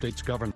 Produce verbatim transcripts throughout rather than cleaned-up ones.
States government.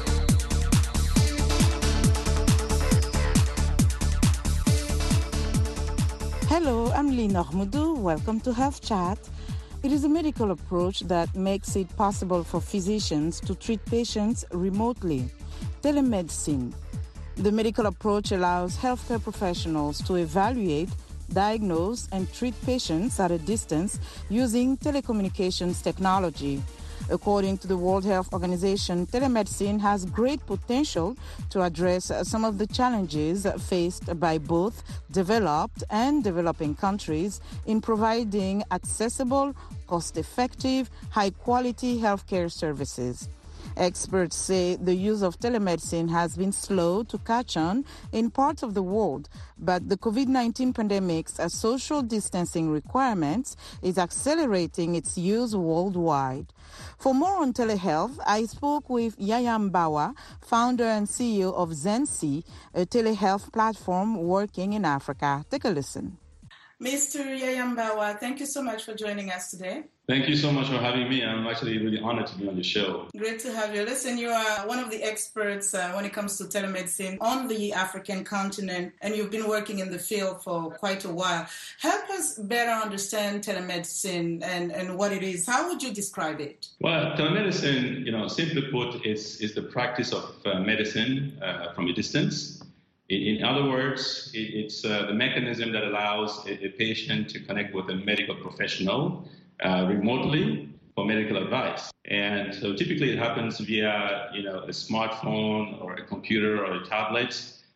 Hello, I'm Lina Ahmudou. Welcome to Health Chat. It is a medical approach that makes it possible for physicians to treat patients remotely. Telemedicine. The medical approach allows healthcare professionals to evaluate, diagnose, and treat patients at a distance using telecommunications technology. According to the World Health Organization, telemedicine has great potential to address some of the challenges faced by both developed and developing countries in providing accessible, cost-effective, high-quality healthcare services. Experts say the use of telemedicine has been slow to catch on in parts of the world, but the covid nineteen pandemic's social distancing requirements is accelerating its use worldwide. For more on telehealth, I spoke with Yaya Mbawa, founder and C E O of Zensi, a telehealth platform working in Africa. Take a listen. Mister Yaya Mbawa, thank you so much for joining us today. Thank you so much for having me. I'm actually really honored to be on the show. Great to have you. Listen, you are one of the experts uh, when it comes to telemedicine on the African continent, and you've been working in the field for quite a while. Help us better understand telemedicine and, and what it is. How would you describe it? Well, telemedicine, you know, simply put, is, is the practice of uh, medicine uh, from a distance. In, in other words, it, it's uh, the mechanism that allows a, a patient to connect with a medical professional Uh, remotely for medical advice. And so typically it happens via, you know, a smartphone or a computer or a tablet.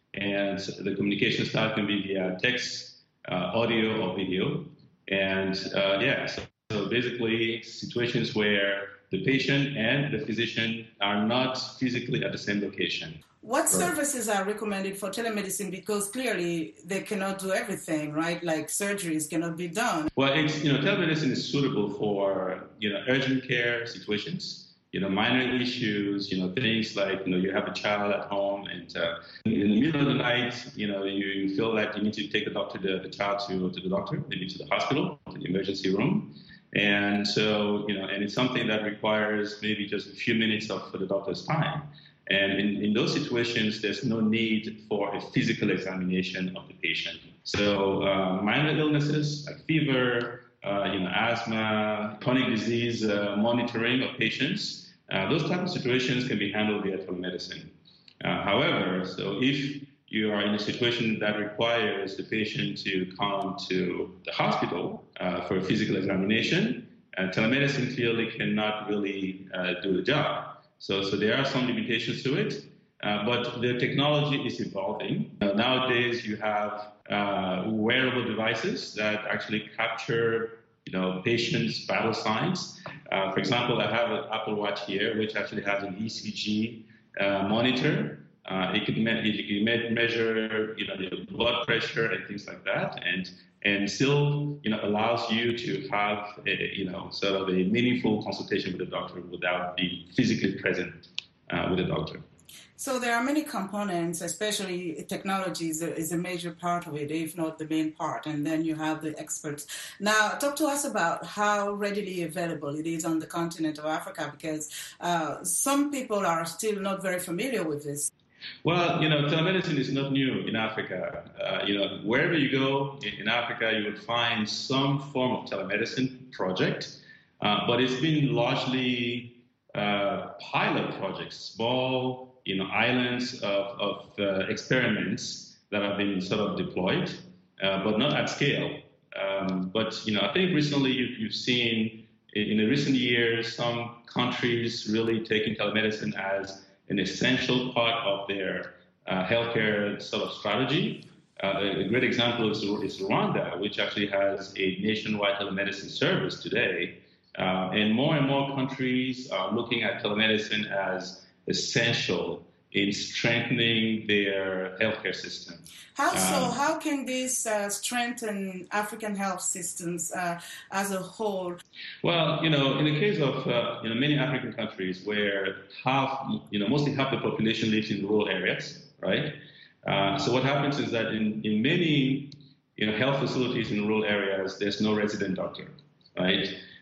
And the communication style can be via text, uh, audio, or video. And uh, yeah, so, so basically situations where the patient and the physician are not physically at the same location. What services are recommended for telemedicine? Because clearly they cannot do everything, right? Like surgeries cannot be done. Well, it's, you know, telemedicine is suitable for, you know, urgent care situations, you know, minor issues, you know, things like, you know, you have a child at home and uh, in the middle of the night, you know, you, you feel like you need to take the doctor, the, the child to, to the doctor, maybe to the hospital, to the emergency room. And so, you know, and it's something that requires maybe just a few minutes of the doctor's time. And in, in those situations, there's no need for a physical examination of the patient. So uh, minor illnesses like fever, uh, you know, asthma, chronic disease uh, monitoring of patients, uh, those types of situations can be handled via telemedicine. Uh, however, so if you are in a situation that requires the patient to come to the hospital uh, for a physical examination, uh, telemedicine clearly cannot really uh, do the job. So, so there are some limitations to it, uh, but the technology is evolving. Uh, nowadays, you have uh, wearable devices that actually capture, you know, patients' vital signs. Uh, for example, I have an Apple Watch here, which actually has an E C G uh, monitor. Uh, it can me- it can measure, you know, the blood pressure and things like that, and and still, you know, allows you to have, a, you know, sort of a meaningful consultation with the doctor without being physically present uh, with the doctor. So there are many components, especially technology is a, is a major part of it, if not the main part, and then you have the experts. Now, talk to us about how readily available it is on the continent of Africa, because uh, some people are still not very familiar with this. Well, you know, telemedicine is not new in Africa. Uh, you know, wherever you go in, in Africa, you would find some form of telemedicine project, uh, but it's been largely uh, pilot projects, small, you know, islands of, of uh, experiments that have been sort of deployed, uh, but not at scale. Um, but, you know, I think recently you've, you've seen in, in the recent years some countries really taking telemedicine as an essential part of their uh, healthcare sort of strategy. Uh, a great example is, is Rwanda, which actually has a nationwide telemedicine service today. Uh, and more and more countries are looking at telemedicine as essential in strengthening their healthcare system. How so? Um, How can this uh, strengthen African health systems uh, as a whole? Well, you know, in the case of uh, you know many African countries where half, you know, mostly half the population lives in rural areas, right? Uh, so what happens is that in, in many you know health facilities in rural areas, there's no resident doctor, right?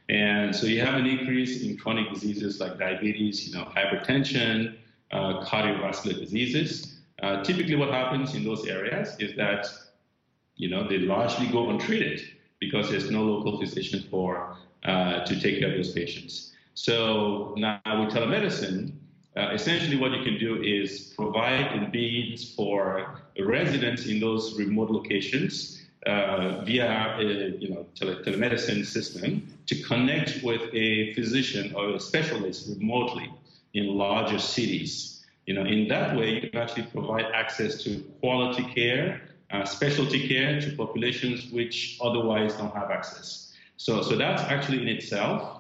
And so you have an increase in chronic diseases like diabetes, you know, hypertension, uh, cardiovascular diseases. Uh, typically what happens in those areas is that, you know, they largely go untreated because there's no local physician for uh, to take care of those patients. So now with telemedicine, uh, essentially what you can do is provide a means for residents in those remote locations uh, via a you know, tele- telemedicine system to connect with a physician or a specialist remotely in larger cities. You know, in that way, you can actually provide access to quality care, uh, specialty care to populations which otherwise don't have access. So, so that's actually in itself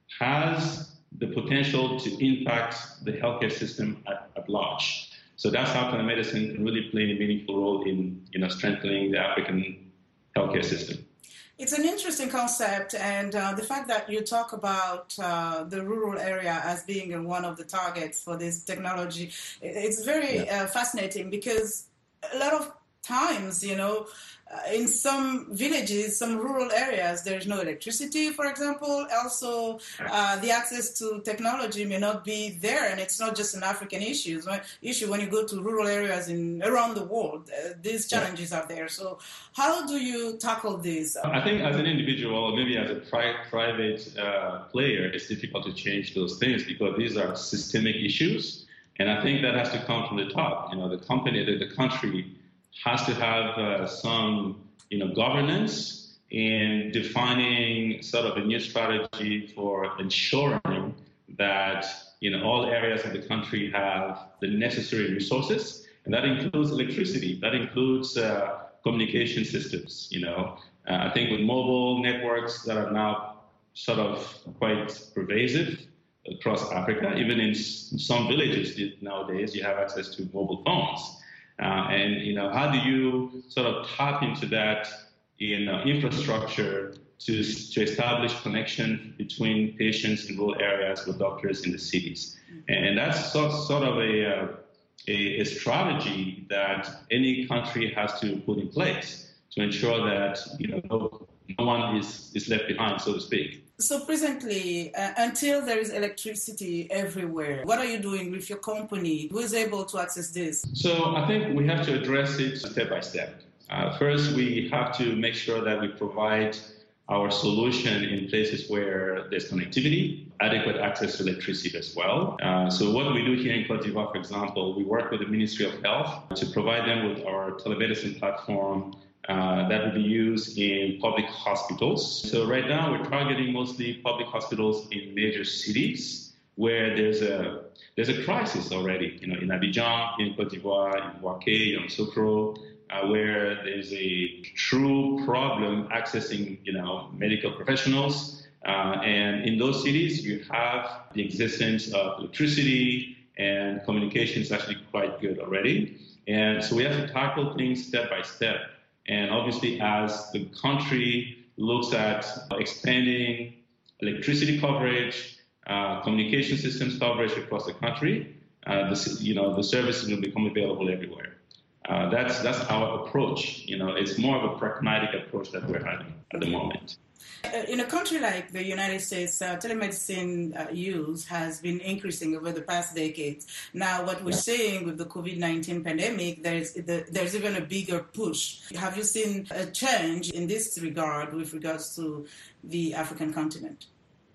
has the potential to impact the healthcare system at, at large. So that's how telemedicine can really play a meaningful role in, you know, strengthening the African healthcare system. It's an interesting concept, and uh, the fact that you talk about uh, the rural area as being one of the targets for this technology, it's very yeah. uh, fascinating because a lot of times, you know, uh, in some villages, some rural areas, there's no electricity, for example. Also, uh, the access to technology may not be there, and it's not just an African issue. issue. When you go to rural areas in around the world, uh, these challenges are there. So how do you tackle this? I think as an individual, or maybe as a pri- private uh, player, it's difficult to change those things because these are systemic issues. And I think that has to come from the top. You know, the company, the, the country has to have uh, some, you know, governance in defining sort of a new strategy for ensuring that, you know, all areas of the country have the necessary resources. And that includes electricity. That includes uh, communication systems, you know. Uh, I think with mobile networks that are now sort of quite pervasive across Africa, even in some villages nowadays, you have access to mobile phones. Uh, and, you know, how do you sort of tap into that you know, infrastructure to, to establish connection between patients in rural areas with doctors in the cities? And that's sort, sort of a, uh, a, a strategy that any country has to put in place to ensure that, you know, no, no one is, is left behind, so to speak. So presently, uh, until there is electricity everywhere, what are you doing with your company? Who is able to access this? So I think we have to address it step by step. Uh, first, we have to make sure that we provide our solution in places where there's connectivity, adequate access to electricity as well. Uh, so what we do here in Côte d'Ivoire, for example, we work with the Ministry of Health to provide them with our telemedicine platform Uh, that will be used in public hospitals. So right now we're targeting mostly public hospitals in major cities where there's a there's a crisis already. You know, in Abidjan, in Côte d'Ivoire, in Bouaké, in Sokro, uh, where there's a true problem accessing you know medical professionals. Uh, and in those cities, you have the existence of electricity and communication is actually quite good already. And so we have to tackle things step by step. And obviously, as the country looks at expanding electricity coverage, uh, communication systems coverage across the country, uh, the, you know, the services will become available everywhere. Uh, that's that's our approach. You know, it's more of a pragmatic approach that we're having at the moment. In a country like the United States, uh, telemedicine uh, use has been increasing over the past decades. Now, what we're seeing with the COVID nineteen pandemic, there's the, there's even a bigger push. Have you seen a change in this regard with regards to the African continent?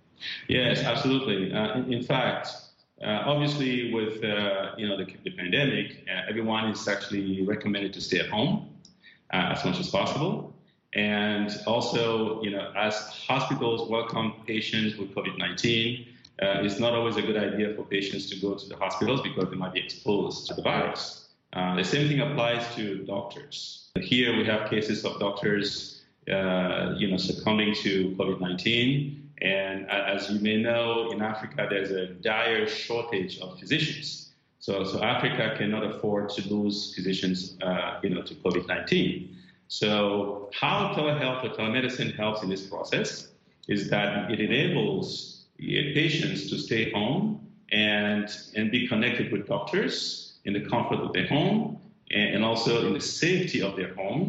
Yes, absolutely. Uh, in, in fact, uh, obviously with uh, you know the, the pandemic, uh, everyone is actually recommended to stay at home uh, as much as possible. And also, you know, as hospitals welcome patients with COVID nineteen, uh, it's not always a good idea for patients to go to the hospitals because they might be exposed to the virus. Uh, the same thing applies to doctors. Here we have cases of doctors, uh, you know, succumbing to COVID nineteen. And as you may know, in Africa, there's a dire shortage of physicians. So, so Africa cannot afford to lose physicians, uh, you know, to COVID nineteen. So how telehealth or telemedicine helps in this process is that it enables patients to stay home and, and be connected with doctors in the comfort of their home and, and also in the safety of their home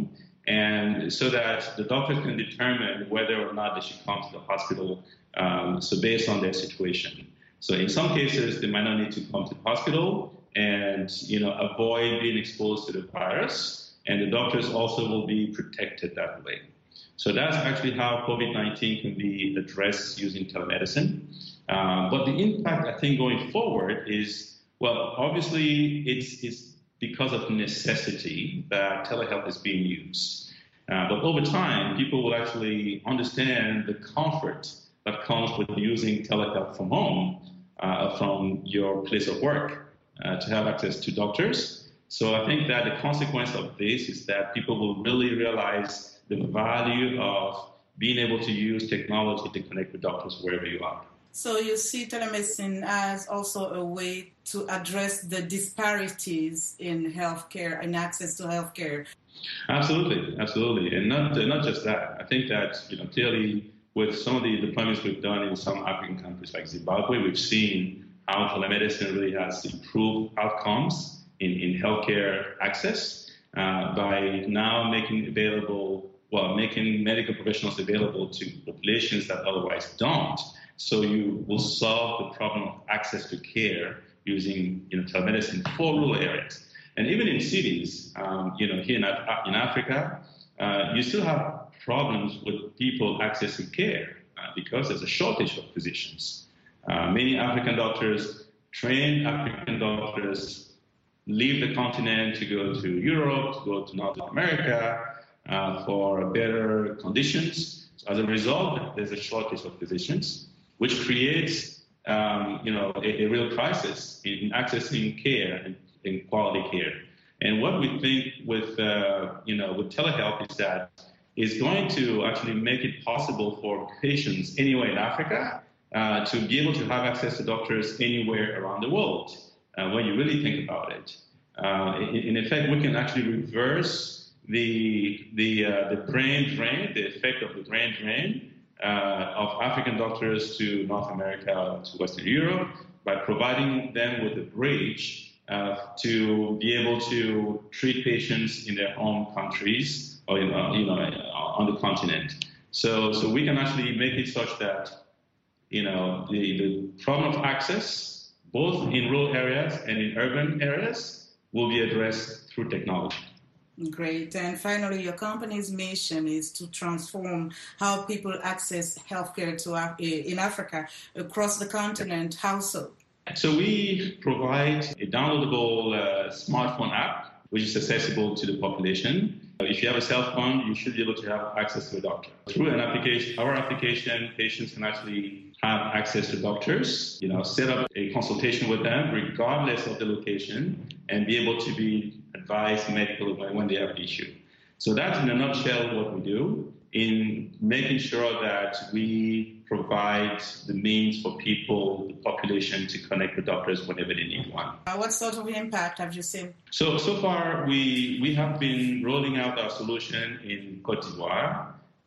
and so that the doctors can determine whether or not they should come to the hospital, um, so based on their situation. So in some cases, they might not need to come to the hospital and, you know, avoid being exposed to the virus, and the doctors also will be protected that way. So that's actually how COVID nineteen can be addressed using telemedicine. Uh, but the impact, I think, going forward is, well, obviously, it's, it's because of necessity that telehealth is being used. Uh, but over time, people will actually understand the comfort that comes with using telehealth from home, uh, from your place of work, uh, to have access to doctors. So I think that the consequence of this is that people will really realize the value of being able to use technology to connect with doctors wherever you are. So you see telemedicine as also a way to address the disparities in healthcare and access to healthcare. Absolutely, absolutely, and not not just that. I think that, you know, clearly with some of the deployments we've done in some African countries like Zimbabwe, we've seen how telemedicine really has improved outcomes in, in healthcare access uh, by now making available, well, making medical professionals available to populations that otherwise don't. So you will solve the problem of access to care using, you know, telemedicine for rural areas. And even in cities, um, you know, here in, in Africa, uh, you still have problems with people accessing care uh, because there's a shortage of physicians. Uh, many African doctors, trained African doctors, leave the continent to go to Europe, to go to North America uh, for better conditions. So as a result, there's a shortage of physicians, which creates, um, you know, a, a real crisis in accessing care and in quality care. And what we think with, uh, you know, with telehealth is that it's going to actually make it possible for patients anywhere in Africa uh, to be able to have access to doctors anywhere around the world, uh, when you really think about it. Uh, in, in effect, we can actually reverse the, the, uh, the brain drain, the effect of the brain drain, Uh, of African doctors to North America, to Western Europe, by providing them with a bridge uh, to be able to treat patients in their home countries or in, uh, you know, on the continent. So, so we can actually make it such that, you know, the, the problem of access, both in rural areas and in urban areas, will be addressed through technology. Great. And finally, your company's mission is to transform how people access healthcare to Af- in Africa across the continent. How so? So we provide a downloadable uh, smartphone app, which is accessible to the population. If you have a cell phone, you should be able to have access to a doctor. Through an application, our application, patients can actually have access to doctors, you know, set up a consultation with them regardless of the location, and be able to be advised medically when they have an issue. So that's in a nutshell what we do in making sure that we provide the means for people, the population, to connect with doctors whenever they need one. Uh, what sort of impact have you seen? So, so far we, we have been rolling out our solution in Cote d'Ivoire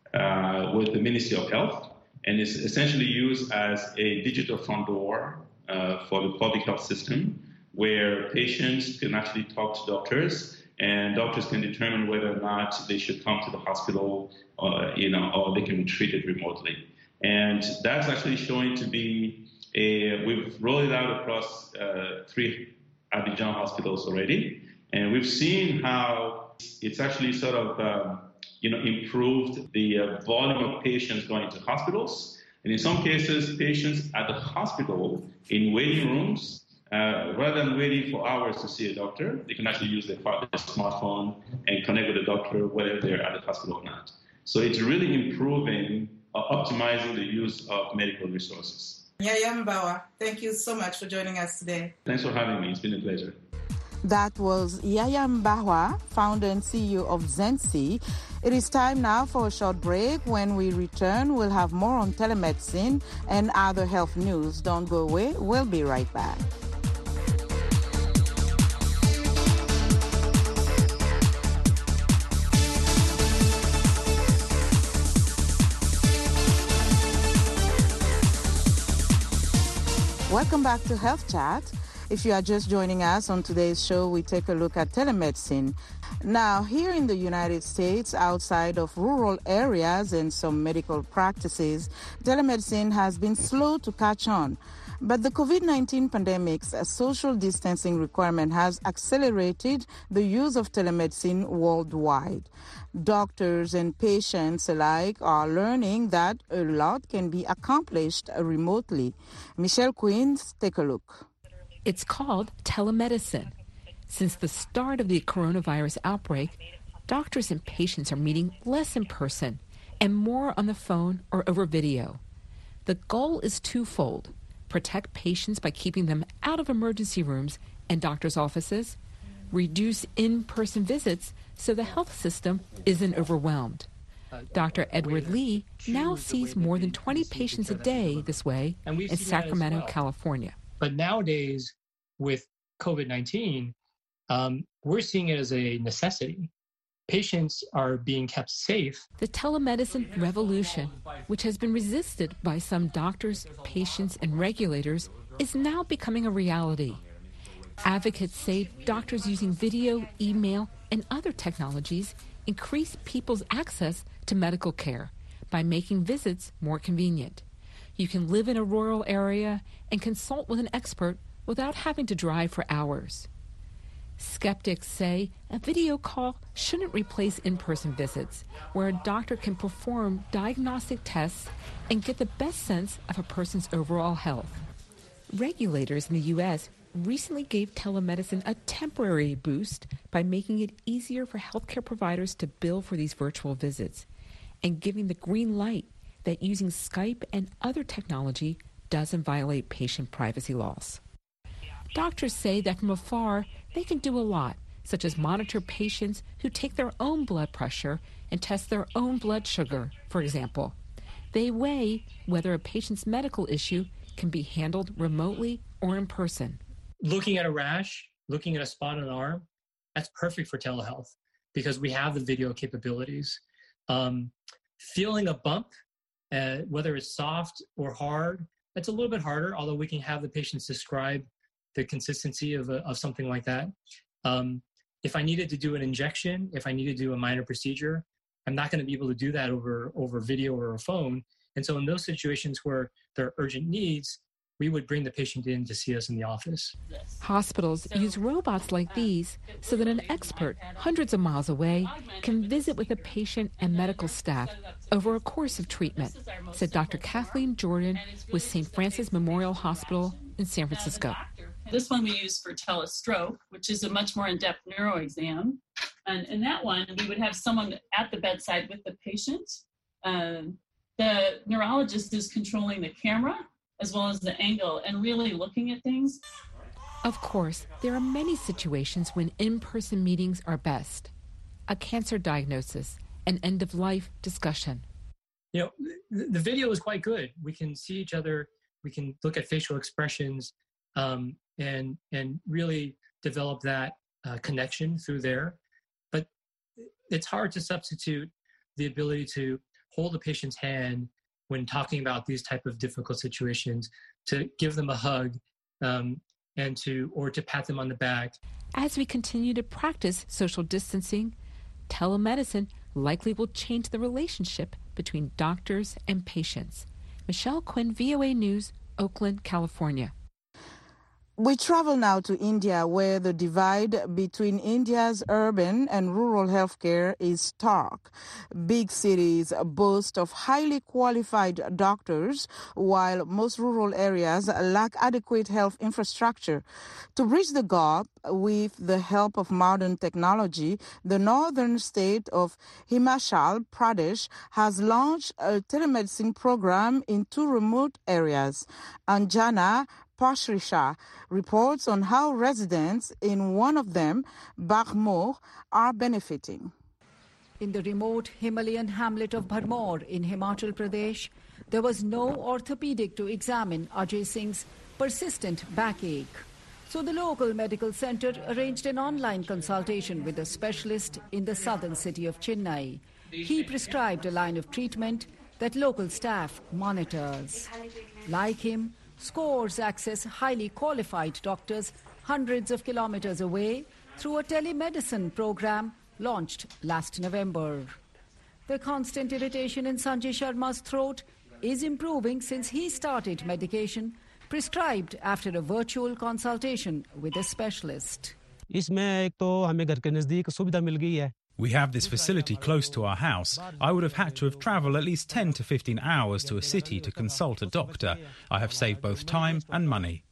uh, with the Ministry of Health, and it's essentially used as a digital front door uh, for the public health system, where patients can actually talk to doctors, and doctors can determine whether or not they should come to the hospital, or, you know, or they can be treated remotely. And that's actually showing to be a, we've rolled it out across uh, three Abidjan hospitals already, and we've seen how it's actually sort of, um, you know, improved the uh, volume of patients going to hospitals. And in some cases, patients at the hospital in waiting rooms, Uh, rather than waiting for hours to see a doctor, they can actually use their, their smartphone and connect with the doctor whether they're at the hospital or not. So it's really improving, uh, optimizing the use of medical resources. Yaya Mbawa, thank you so much for joining us today. Thanks for having me. It's been a pleasure. That was Yaya Mbawa, founder and C E O of Zensi. It is time now for a short break. When we return, we'll have more on telemedicine and other health news. Don't go away. We'll be right back. Welcome back to Health Chat. If you are just joining us on today's show, we take a look at telemedicine. Now, here in the United States, outside of rural areas and some medical practices, telemedicine has been slow to catch on. But the COVID nineteen pandemic's social distancing requirement has accelerated the use of telemedicine worldwide. Doctors and patients alike are learning that a lot can be accomplished remotely. Michelle Quinn, take a look. It's called telemedicine. Since the start of the coronavirus outbreak, doctors and patients are meeting less in person and more on the phone or over video. The goal is twofold: protect patients by keeping them out of emergency rooms and doctors' offices, reduce in-person visits so the health system isn't overwhelmed. Doctor Edward Lee now sees more than twenty patients a day this way in Sacramento, California. But nowadays, with COVID nineteen, um, we're seeing it as a necessity. Patients are being kept safe. The telemedicine revolution, which has been resisted by some doctors, patients, and regulators, is now becoming a reality. Advocates say doctors using video, email, and other technologies increase people's access to medical care by making visits more convenient. You can live in a rural area and consult with an expert without having to drive for hours. Skeptics say a video call shouldn't replace in-person visits, where a doctor can perform diagnostic tests and get the best sense of a person's overall health. Regulators in the U S recently gave telemedicine a temporary boost by making it easier for healthcare providers to bill for these virtual visits and giving the green light that using Skype and other technology doesn't violate patient privacy laws. Doctors say that from afar, they can do a lot, such as monitor patients who take their own blood pressure and test their own blood sugar, for example. They weigh whether a patient's medical issue can be handled remotely or in person. Looking at a rash, looking at a spot on an arm, that's perfect for telehealth because we have the video capabilities. Um, feeling a bump, uh, whether it's soft or hard, that's a little bit harder, although we can have the patients describe the consistency of, a, of something like that. Um, if I needed to do an injection, if I needed to do a minor procedure, I'm not going to be able to do that over, over video or a phone. And so in those situations where there are urgent needs, we would bring the patient in to see us in the office. Hospitals use robots like these so that an expert hundreds of miles away can visit with a patient and medical staff over a course of treatment, said Doctor Kathleen Jordan with Saint Francis Memorial Hospital in San Francisco. This one we use for telestroke, which is a much more in-depth neuro exam. And in that one, we would have someone at the bedside with the patient. Um, the neurologist is controlling the camera as well as the angle and really looking at things. Of course, there are many situations when in-person meetings are best. A cancer diagnosis, an end-of-life discussion. You know, the, the video is quite good. We can see each other. We can look at facial expressions um, and and really develop that uh, connection through there. But it's hard to substitute the ability to hold a patient's hand when talking about these type of difficult situations, to give them a hug um, and to or to pat them on the back. As we continue to practice social distancing, telemedicine likely will change the relationship between doctors and patients. Michelle Quinn, V O A News, Oakland, California. We travel now to India, where the divide between India's urban and rural healthcare is stark. Big cities boast of highly qualified doctors, while most rural areas lack adequate health infrastructure. To bridge the gap, with the help of modern technology, the northern state of Himachal Pradesh has launched a telemedicine program in two remote areas. Anjana Pashrisha reports on how residents in one of them, Bharmor, are benefiting. In the remote Himalayan hamlet of Bharmor in Himachal Pradesh, there was no orthopedic to examine Ajay Singh's persistent backache. So the local medical center arranged an online consultation with a specialist in the southern city of Chennai. He prescribed a line of treatment that local staff monitors. Like him, scores access highly qualified doctors hundreds of kilometers away through a telemedicine program launched last November. The constant irritation in Sanjay Sharma's throat is improving since he started medication prescribed after a virtual consultation with a specialist. We have this facility close to our house. I would have had to have travelled at least ten to fifteen hours to a city to consult a doctor. I have saved both time and money.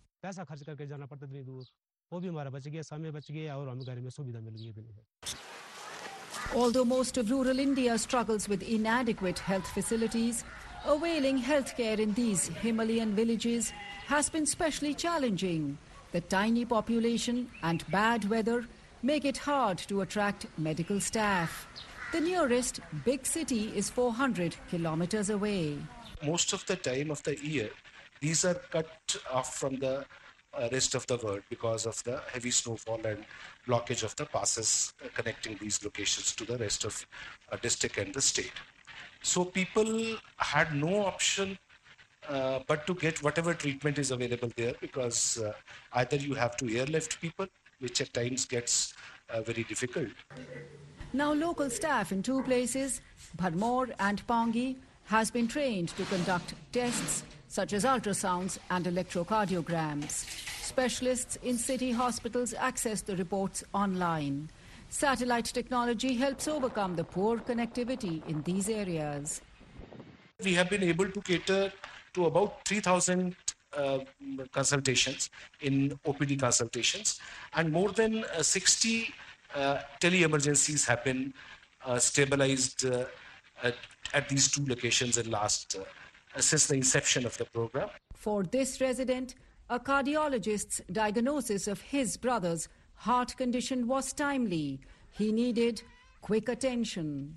Although most of rural India struggles with inadequate health facilities, availing healthcare in these Himalayan villages has been specially challenging. The tiny population and bad weather make it hard to attract medical staff. The nearest big city is four hundred kilometers away. Most of the time of the year, these are cut off from the uh, rest of the world because of the heavy snowfall and blockage of the passes uh, connecting these locations to the rest of uh, district and the state. So people had no option uh, but to get whatever treatment is available there, because uh, either you have to airlift people, which at times gets uh, very difficult. Now local staff in two places, Bharmor and Pangi, has been trained to conduct tests such as ultrasounds and electrocardiograms. Specialists in city hospitals access the reports online. Satellite technology helps overcome the poor connectivity in these areas. We have been able to cater to about three thousand uh, consultations in O P D consultations, and more than uh, sixty uh, tele-emergencies have been uh, stabilized uh, at, at these two locations in last uh, since the inception of the program. For this resident, a cardiologist's diagnosis of his brother's heart condition was timely. He needed quick attention.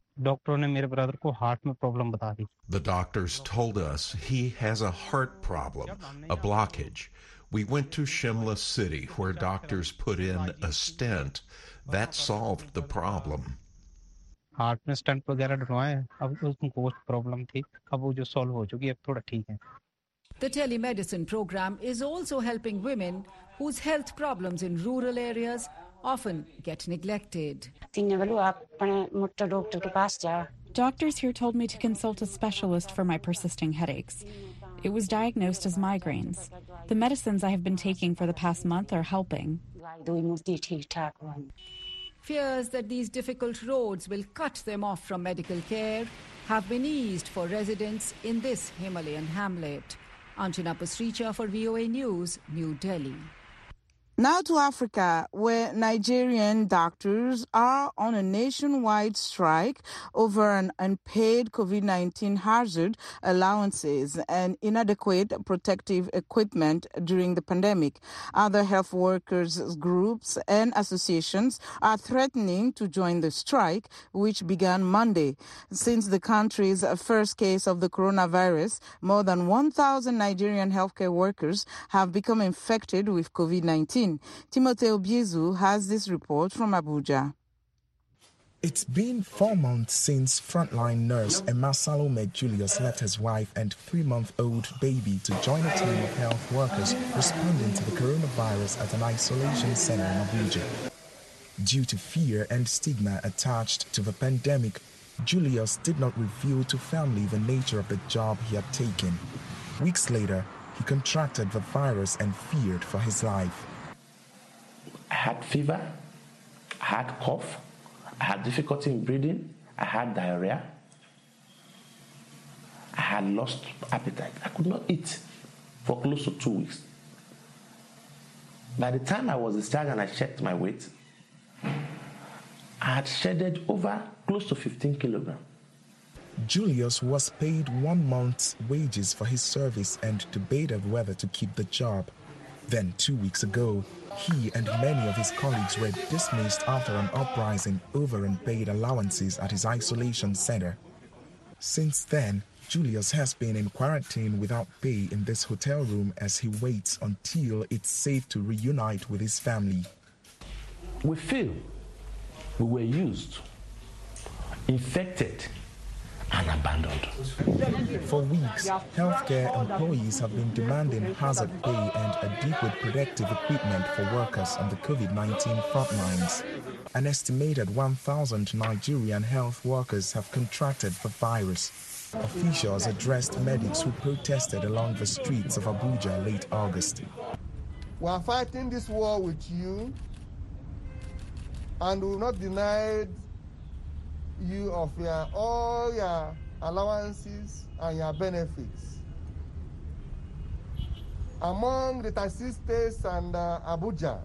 The doctors told us he has a heart problem, a blockage. We went to Shimla City where doctors put in a stent. That solved the problem. Heart में stent वगैरह डलवाए अब उसको problem थी अब वो जो solve हो चुकी है अब थोड़ा ठीक है. The telemedicine program is also helping women whose health problems in rural areas often get neglected. Doctors here told me to consult a specialist for my persisting headaches. It was diagnosed as migraines. The medicines I have been taking for the past month are helping. Fears that these difficult roads will cut them off from medical care have been eased for residents in this Himalayan hamlet. Anjana Pasricha for V O A News, New Delhi. Now to Africa, where Nigerian doctors are on a nationwide strike over an unpaid COVID nineteen hazard allowances and inadequate protective equipment during the pandemic. Other health workers groups and associations are threatening to join the strike, which began Monday. Since the country's first case of the coronavirus, more than one thousand Nigerian healthcare workers have become infected with COVID nineteen. Timothy Obiezu has this report from Abuja. It's been four months since frontline nurse Emma Salome Julius left his wife and three-month-old baby to join a team of health workers responding to the coronavirus at an isolation center in Abuja. Due to fear and stigma attached to the pandemic, Julius did not reveal to family the nature of the job he had taken. Weeks later, he contracted the virus and feared for his life. I had fever, I had cough, I had difficulty in breathing, I had diarrhea, I had lost appetite. I could not eat for close to two weeks. By the time I was discharged and I checked my weight, I had shedded over close to fifteen kilograms. Julius was paid one month's wages for his service and debated whether to keep the job. Then, two weeks ago, he and many of his colleagues were dismissed after an uprising over unpaid allowances at his isolation center. Since then, Julius has been in quarantine without pay in this hotel room as he waits until it's safe to reunite with his family. We feel we were used, infected, and abandoned. For weeks, healthcare employees have been demanding hazard pay and adequate protective equipment for workers on the COVID nineteen front lines. An estimated one thousand Nigerian health workers have contracted the virus. Officials addressed medics who protested along the streets of Abuja late August. We are fighting this war with you, and we will not deny you of your, all your allowances and your benefits. Among the thirty states and uh, Abuja,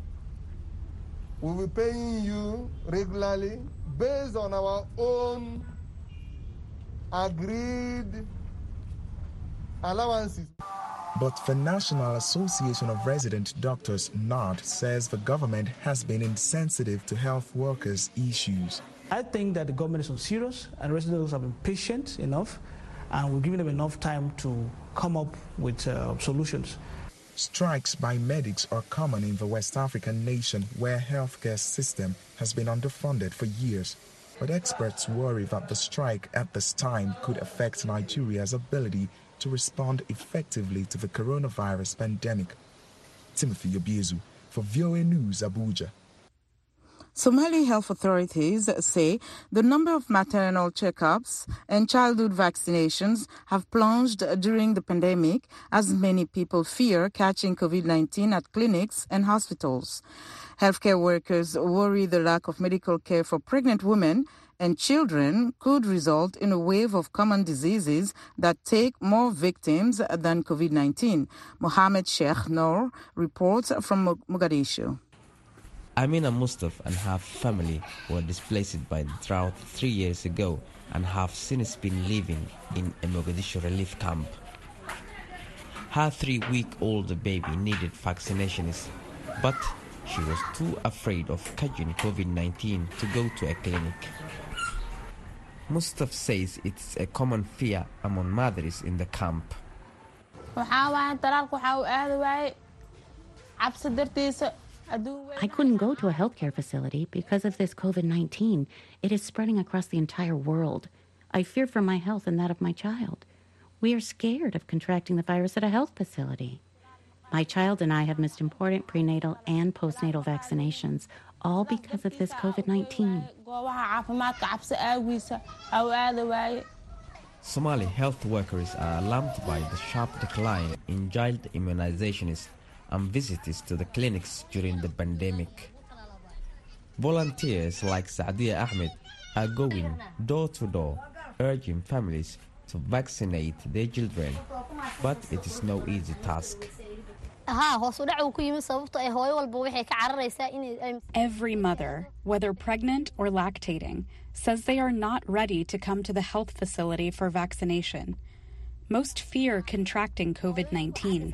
we will be paying you regularly based on our own agreed allowances. But the National Association of Resident Doctors, N A R D, says the government has been insensitive to health workers' issues. I think that the government is on serious, and residents have been patient enough, and we're giving them enough time to come up with uh, solutions. Strikes by medics are common in the West African nation where healthcare system has been underfunded for years. But experts worry that the strike at this time could affect Nigeria's ability to respond effectively to the coronavirus pandemic. Timothy Obiezu for V O A News, Abuja. Somali health authorities say the number of maternal checkups and childhood vaccinations have plunged during the pandemic as many people fear catching COVID nineteen at clinics and hospitals. Healthcare workers worry the lack of medical care for pregnant women and children could result in a wave of common diseases that take more victims than COVID nineteen. Mohammed Sheikh Noor reports from Mogadishu. Amina Mustafa and her family were displaced by the drought three years ago and have since been living in a Mogadishu relief camp. Her three-week-old baby needed vaccinations, but she was too afraid of catching COVID nineteen to go to a clinic. Mustafa says it's a common fear among mothers in the camp. I couldn't go to a healthcare facility because of this COVID nineteen. It is spreading across the entire world. I fear for my health and that of my child. We are scared of contracting the virus at a health facility. My child and I have missed important prenatal and postnatal vaccinations, all because of this COVID nineteen. Somali health workers are alarmed by the sharp decline in child immunizations and visits to the clinics during the pandemic. Volunteers like Saadia Ahmed are going door to door, urging families to vaccinate their children, but it is no easy task. Every mother, whether pregnant or lactating, says they are not ready to come to the health facility for vaccination. Most fear contracting COVID nineteen.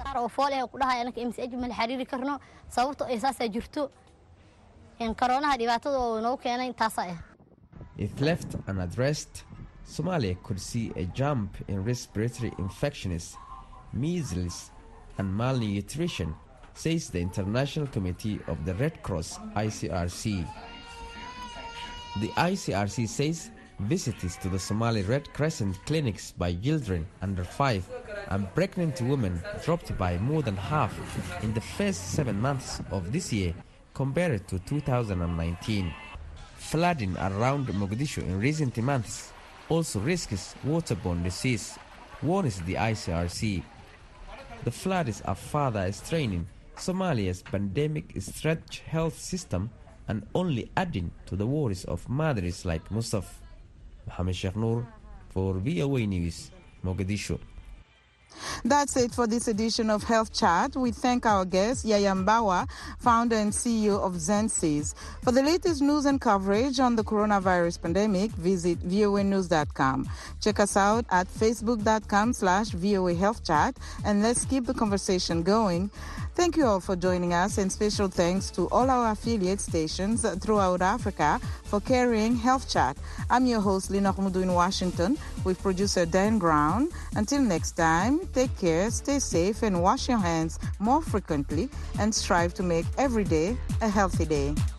If left unaddressed, Somalia could see a jump in respiratory infections, measles, and malnutrition, says the International Committee of the Red Cross, I C R C. The I C R C says visits to the Somali Red Crescent clinics by children under five and pregnant women dropped by more than half in the first seven months of this year compared to two thousand nineteen. Flooding around Mogadishu in recent months also risks waterborne disease, warns the I C R C. The floods are further straining Somalia's pandemic-stretched health system and only adding to the worries of mothers like Mustafa. Mohammed Sheikh Noor for V O A News, Mogadishu. That's it for this edition of Health Chat. We thank our guest, Yaya Mbawa, founder and C E O of Zensis. For the latest news and coverage on the coronavirus pandemic, visit V O A news dot com. Check us out at facebook dot com slash V O A Health Chat, and let's keep the conversation going. Thank you all for joining us, and special thanks to all our affiliate stations throughout Africa for carrying Health Chat. I'm your host, Lina Khumudu in Washington, with producer Dan Brown. Until next time, take care, stay safe, and wash your hands more frequently, and strive to make every day a healthy day.